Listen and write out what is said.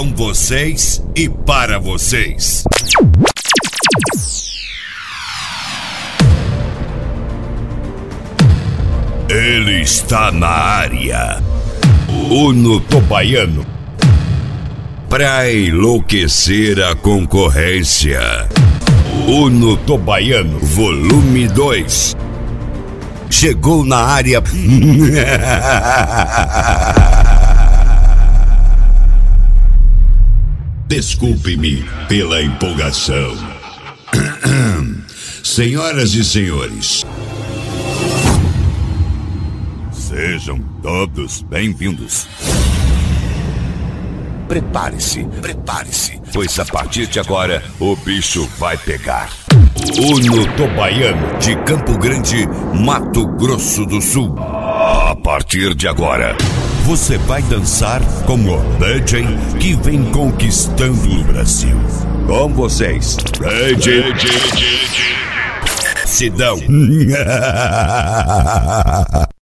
Com vocês e para vocês. Ele está na área. Uno Baiano. Pra enlouquecer a concorrência. Uno Baiano, volume 2. Chegou na área. Desculpe-me pela empolgação. Senhoras e senhores, sejam todos bem-vindos. Prepare-se, pois a partir de agora o bicho vai pegar. Uno Baiano, de Campo Grande, Mato Grosso do Sul. A partir de agora, você vai dançar como o DJ que vem conquistando o Brasil. Com vocês, DJ Sidão.